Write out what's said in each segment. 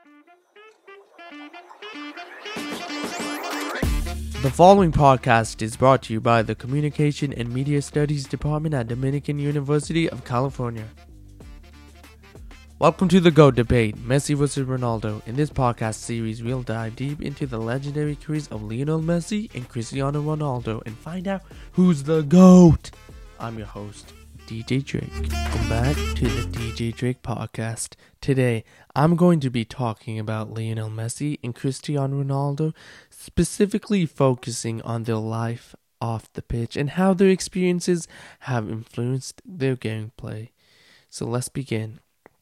The following podcast is brought to you by the Communication and Media Studies Department at Dominican University of California. Welcome to the GOAT debate, Messi vs. Ronaldo. In this podcast series, we'll dive deep into the legendary careers of Lionel Messi and Cristiano Ronaldo and find out who's the GOAT. I'm your host, DJ Drake. Welcome back to the DJ Drake podcast. Today, I'm going to be talking about Lionel Messi and Cristiano Ronaldo, specifically focusing on their life off the pitch and how their experiences have influenced their gameplay. So let's begin.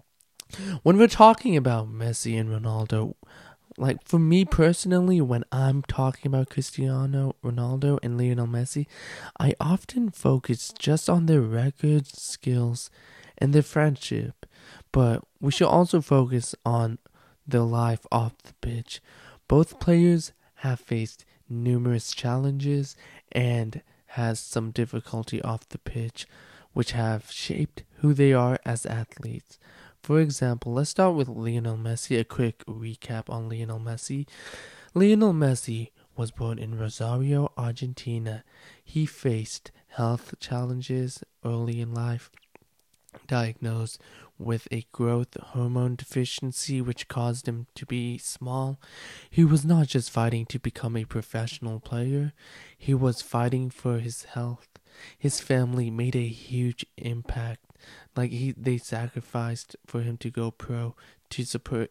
When we're talking about Messi and Ronaldo, like for me personally, when I'm talking about Cristiano Ronaldo and Lionel Messi, I often focus just on their records, skills, and their friendship. But we should also focus on their life off the pitch. Both players have faced numerous challenges and has some difficulty off the pitch, which have shaped who they are as athletes. For example, let's start with Lionel Messi. A quick recap on Lionel Messi. Lionel Messi was born in Rosario, Argentina. He faced health challenges early in life, diagnosed with a growth hormone deficiency which caused him to be small. He was not just fighting to become a professional player, he was fighting for his health. His family made a huge impact. They sacrificed for him to go pro to support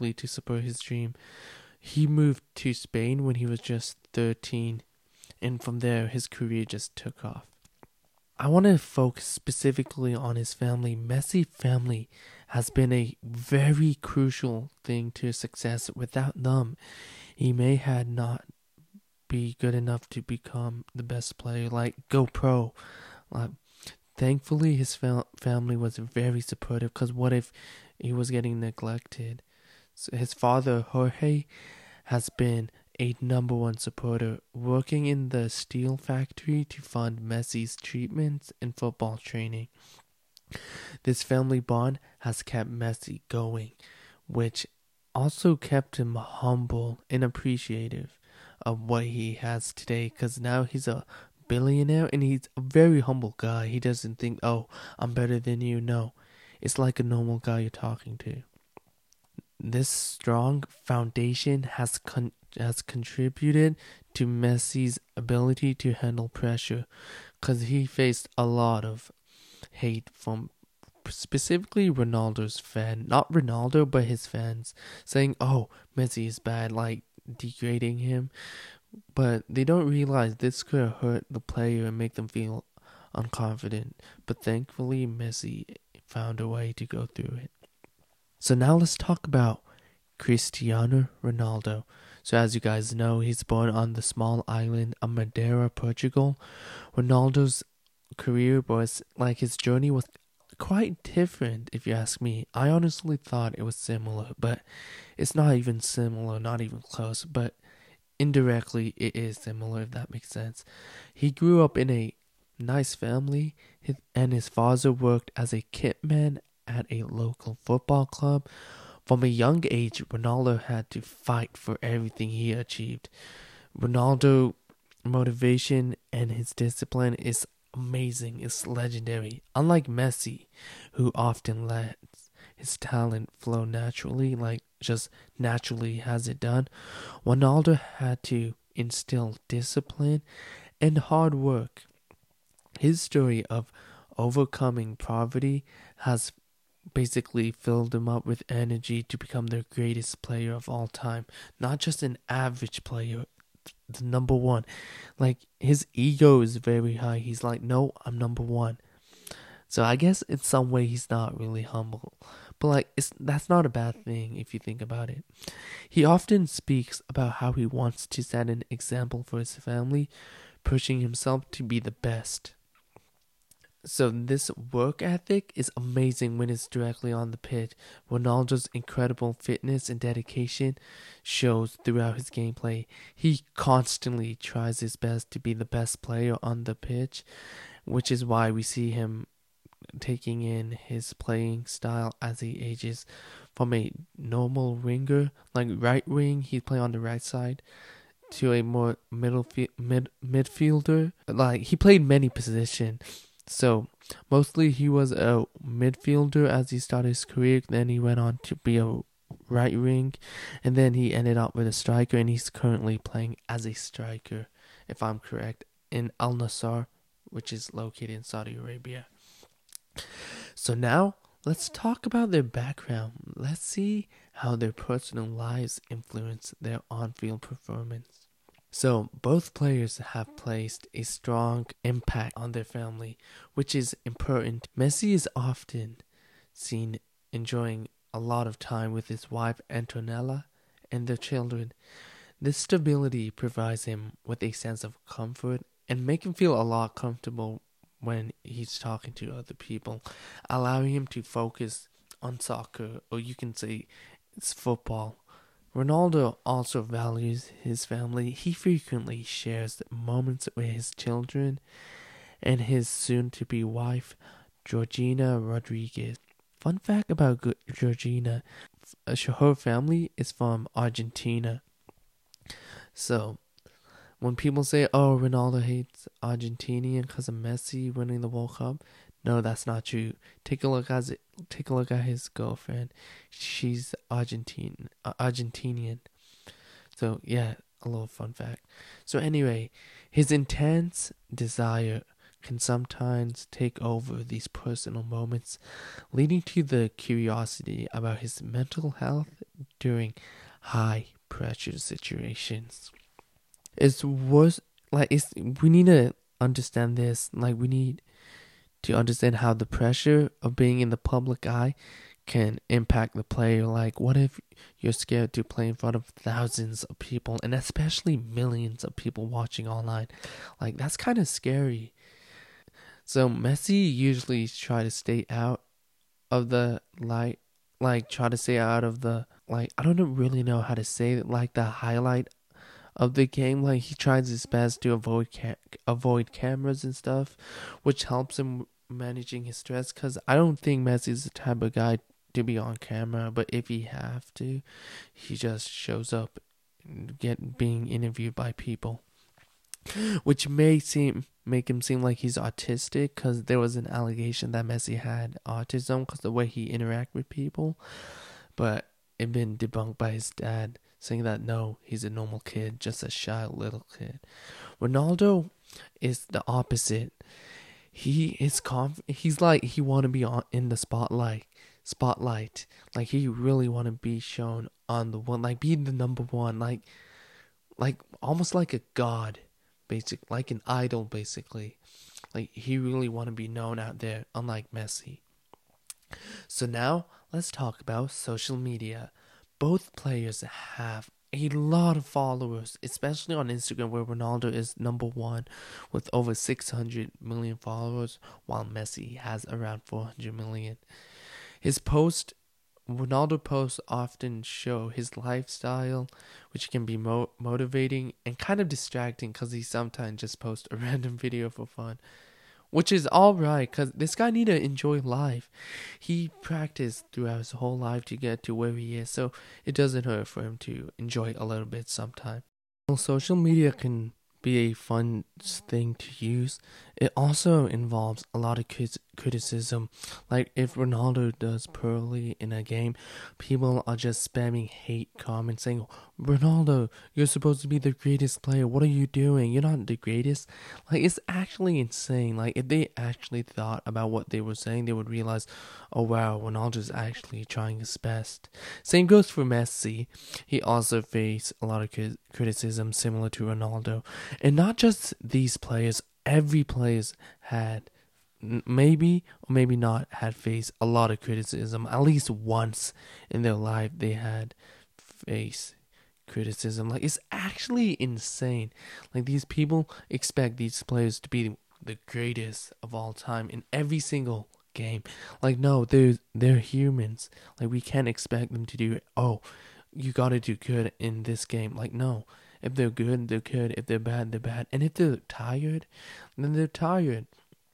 his dream. He moved to Spain when he was just 13, and from there his career just took off. I want to focus specifically on his family. Messi family has been a very crucial thing to his success. Without them, he may had not be good enough to become the best player, go pro. Thankfully, his family was very supportive, because what if he was getting neglected? So his father, Jorge, has been a number one supporter, working in the steel factory to fund Messi's treatments and football training. This family bond has kept Messi going, which also kept him humble and appreciative of what he has today, because now he's a billionaire and he's a very humble guy. He doesn't think, oh, I'm better than you. No, it's like a normal guy you're talking to. This strong foundation has contributed to Messi's ability to handle pressure, because he faced a lot of hate from specifically Ronaldo's fan, not Ronaldo but his fans, saying, oh, Messi is bad, degrading him. But they don't realize this could hurt the player and make them feel unconfident. But thankfully, Messi found a way to go through it. So now let's talk about Cristiano Ronaldo. So as you guys know, he's born on the small island of Madeira, Portugal. Ronaldo's career was, his journey was quite different, if you ask me. I honestly thought it was similar, but it's not even similar, not even close. But indirectly, it is similar, if that makes sense. He grew up in a nice family, and his father worked as a kitman at a local football club. From a young age, Ronaldo had to fight for everything he achieved. Ronaldo's motivation and his discipline is amazing, it's legendary. Unlike Messi, who often lets his talent flow naturally, just naturally has it done, Ronaldo had to instill discipline and hard work. His story of overcoming poverty has basically filled him up with energy to become the greatest player of all time. Not just an average player, the number one. His ego is very high. He's no, I'm number one. So I guess in some way he's not really humble. But that's not a bad thing if you think about it. He often speaks about how he wants to set an example for his family, pushing himself to be the best. So this work ethic is amazing when it's directly on the pitch. Ronaldo's incredible fitness and dedication shows throughout his gameplay. He constantly tries his best to be the best player on the pitch, which is why we see him taking in his playing style as he ages from a normal winger, like right wing, he'd play on the right side, to a more midfielder. Like he played many positions. So mostly he was a midfielder as he started his career. Then he went on to be a right wing, and then he ended up with a striker, and he's currently playing as a striker, if I'm correct, in Al Nassr, which is located in Saudi Arabia. So now let's talk about their background. Let's see how their personal lives influence their on-field performance. So both players have placed a strong impact on their family, which is important. Messi is often seen enjoying a lot of time with his wife Antonella and their children. This stability provides him with a sense of comfort and make him feel a lot comfortable when he's talking to other people, allowing him to focus on soccer, or you can say it's football. Ronaldo also values his family. He frequently shares moments with his children and his soon-to-be wife, Georgina Rodriguez. Fun fact about Georgina, her family is from Argentina. So, when people say, oh, Ronaldo hates Argentinian because of Messi winning the World Cup, no, that's not true. Take a look at his girlfriend. She's Argentinian. So yeah, a little fun fact. So anyway, his intense desire can sometimes take over these personal moments, leading to the curiosity about his mental health during high pressure situations. We need to understand this. Like, we need to understand how the pressure of being in the public eye can impact the player. Like, what if you're scared to play in front of thousands of people, and especially millions of people watching online? Like, that's kind of scary. So Messi usually try to stay out of the light, like try to stay out of the, like, I don't really know how to say it, like the highlight of the game. Like, he tries his best to avoid cameras and stuff, which helps him managing his stress, because I don't think Messi's the type of guy to be on camera, but if he have to, he just shows up being interviewed by people, which may make him seem like he's autistic, because there was an allegation that Messi had autism because the way he interact with people, but it been debunked by his dad, saying that no, he's a normal kid, just a shy little kid. Ronaldo is the opposite. He is he's like, he want to be in the spotlight. Like, he really want to be shown on the one, like be the number one, like almost like a god, like an idol, basically. Like, he really want to be known out there, unlike Messi. So now let's talk about social media. Both players have a lot of followers, especially on Instagram, where Ronaldo is number one with over 600 million followers, while Messi has around 400 million. Ronaldo posts often show his lifestyle, which can be motivating and kind of distracting, because he sometimes just posts a random video for fun, which is alright, because this guy need to enjoy life. He practiced throughout his whole life to get to where he is, so it doesn't hurt for him to enjoy a little bit sometime. While social media can be a fun thing to use, it also involves a lot of criticism. Like, if Ronaldo does poorly in a game, people are just spamming hate comments saying, Ronaldo, you're supposed to be the greatest player, what are you doing? You're not the greatest. Like, it's actually insane. Like, if they actually thought about what they were saying, they would realize, oh wow, Ronaldo's actually trying his best. Same goes for Messi. He also faced a lot of criticism similar to Ronaldo. And not just these players, every players had maybe or maybe not had faced a lot of criticism. At least once in their life they had faced criticism. Like, it's actually insane. Like, these people expect these players to be the greatest of all time in every single game. Like, no, they're humans. Like, we can't expect them to do, oh, you gotta do good in this game. Like, no. If they're good, they're good. If they're bad, they're bad. And if they're tired, then they're tired.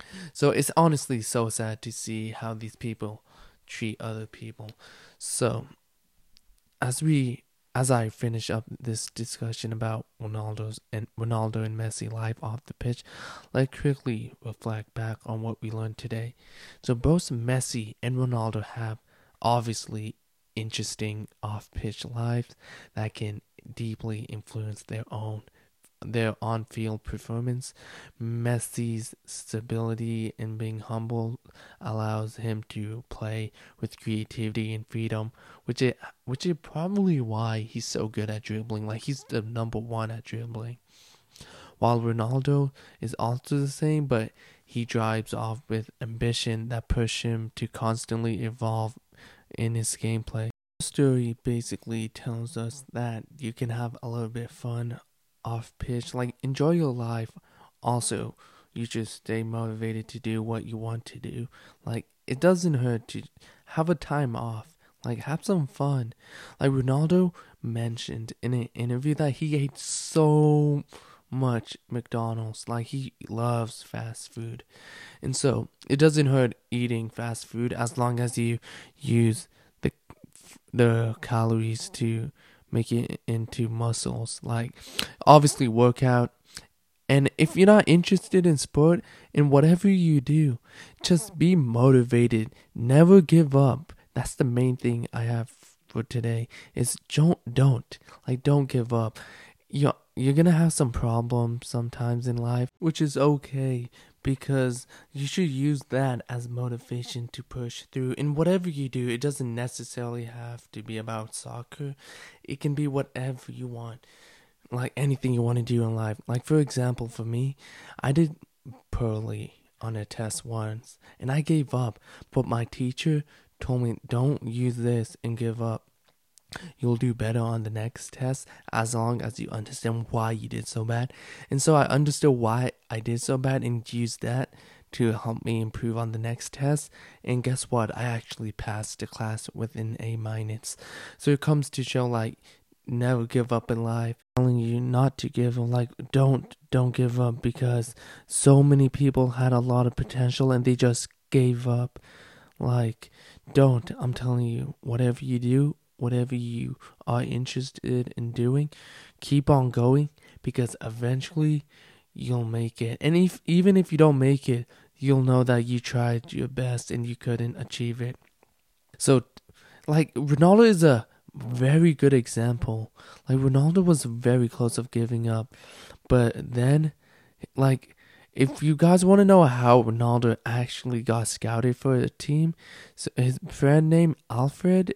So it's honestly so sad to see how these people treat other people. So as we as I finish up this discussion about Ronaldo and Messi life off the pitch, let's quickly reflect back on what we learned today. So both Messi and Ronaldo have obviously interesting off pitch lives that can deeply influence their on-field performance. Messi's stability and being humble allows him to play with creativity and freedom, which is probably why he's so good at dribbling. Like, he's the number one at dribbling. While Ronaldo is also the same, but he drives off with ambition that push him to constantly evolve in his gameplay. The story basically tells us that you can have a little bit of fun off pitch, like enjoy your life. Also, you just stay motivated to do what you want to do. Like, it doesn't hurt to have a time off, like have some fun. Like Ronaldo mentioned in an interview that he ate so much McDonald's, like he loves fast food. And so it doesn't hurt eating fast food as long as you use the calories to make it into muscles. Like, obviously work out. And if you're not interested in sport, in whatever you do, just be motivated. Never give up. That's the main thing I have for today. Is don't give up. You're gonna have some problems sometimes in life, which is okay, because you should use that as motivation to push through. In whatever you do, it doesn't necessarily have to be about soccer. It can be whatever you want, like anything you want to do in life. Like, for example, for me, I did poorly on a test once and I gave up, but my teacher told me, don't use this and give up. You'll do better on the next test as long as you understand why you did so bad. And so I understood why I did so bad and used that to help me improve on the next test. And guess what? I actually passed the class with an A-. So it comes to show, like, never give up in life. I'm telling you not to give up. Like, don't give up, because so many people had a lot of potential and they just gave up. Like, I'm telling you, whatever you do, whatever you are interested in doing, keep on going, because eventually you'll make it. And even if you don't make it, you'll know that you tried your best and you couldn't achieve it. So, like, Ronaldo is a very good example. Like, Ronaldo was very close of giving up, but then, like, if you guys want to know how Ronaldo actually got scouted for a team, so his friend named Alfred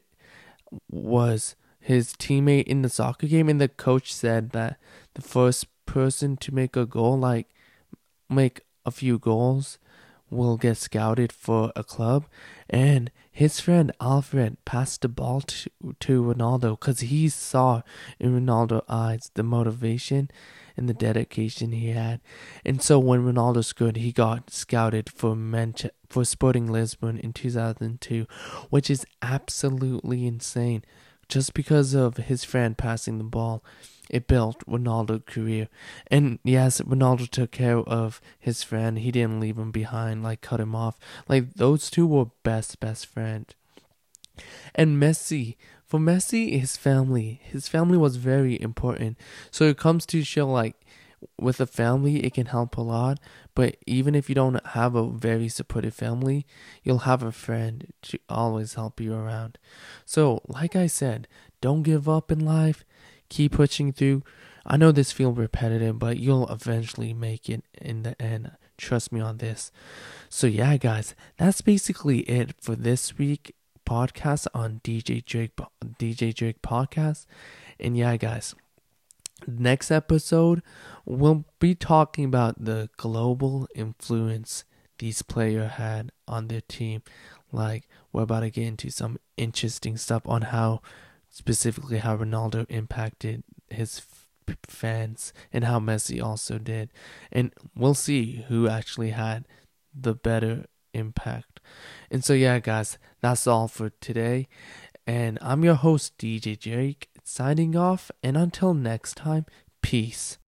was his teammate in the soccer game, and the coach said that the first person to make a goal, like make a few goals, will get scouted for a club. And his friend Alfred passed the ball to Ronaldo because he saw in Ronaldo's eyes the motivation and the dedication he had. And so when Ronaldo scored, he got scouted for Sporting Lisbon in 2002, which is absolutely insane. Just because of his friend passing the ball, it built Ronaldo's career. And yes, Ronaldo took care of his friend. He didn't leave him behind, like cut him off. Like, those two were best friend. And Messi, for Messi, his family was very important. So it comes to show, like, with a family, it can help a lot. But even if you don't have a very supportive family, you'll have a friend to always help you around. So, like I said, don't give up in life. Keep pushing through. I know this feels repetitive, but you'll eventually make it in the end. Trust me on this. So yeah, guys, that's basically it for this week podcast on DJ Drake podcast. And yeah, guys, next episode we'll be talking about the global influence these players had on their team. Like, we're about to get into some interesting stuff on how Ronaldo impacted his fans and how Messi also did. And we'll see who actually had the better impact. And so yeah, guys, that's all for today. And I'm your host, DJ Drake, signing off. And until next time, peace.